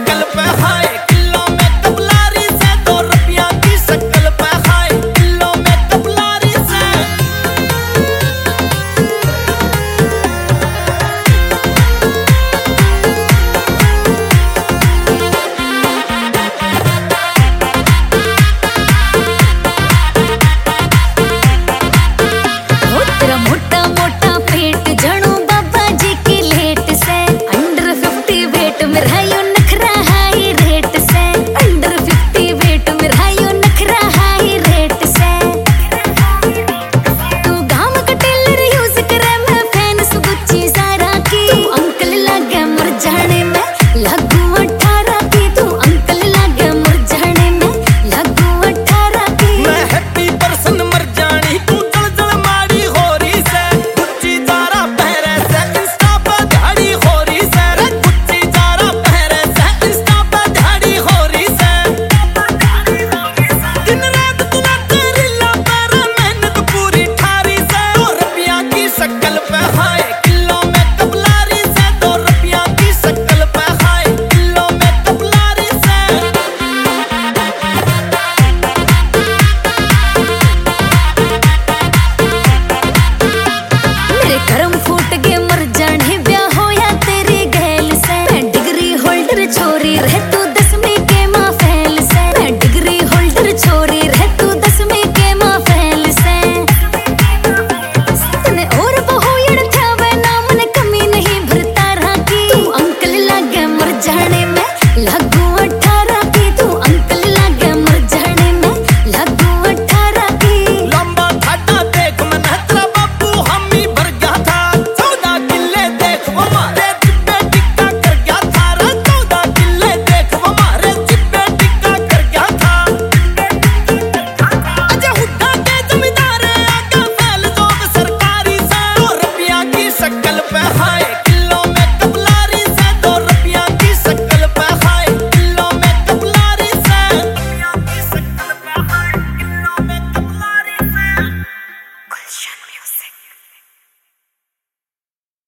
शक्ल पे हाय, किलो में कबलारी से 2 रुपया की शक्ल पे हाय, किलो में कबलारी से। तेरा मोटा मोटा पेट जणो बाबा जी की लेट से, अंडर 50 वेट में रहायो नखरा हाई रेट से, अंडर 50 वेट में रहायो नखरा हाई रेट से। तू गाम का टेलर यूज करे, मैं फैन सुगुच्ची सारा की। तू अंकल लागे मर जाने में लागू 18 की, तू अंकल लागे मर जाने में लागू 18 की। मैं हैप्पी पर्सन मर जानी, तू जल जल मारी हो रही से, गुच्ची जारा पहरे से इंस्टा पे झाड़ी हो रही से, गुच्ची जारा पहरे से इंस्टा पे झाड़ी हो रही से। दिन रात तू नाचे रीला पर, मेहनत पूरी ठारी से। 2 रुपया की शक्ल पे हाय, किलो में कबलारी से, 2 रुपया की शक्ल पे हाय, किलो में कबलारी से। मेरे कर्म फूट गए मर जाने, ब्याह होया तेरी गैल से। मैं डिग्री होल्डर छोरी रह तू 10वीं के माँ फैल से, मैं डिग्री होल्डर छोरी रह तू 10वीं के माँ फैल से। तने और बहुयड़ था वे नाम ने कमी नहीं भरता रहा की। तू अंकल लागे मर जाने में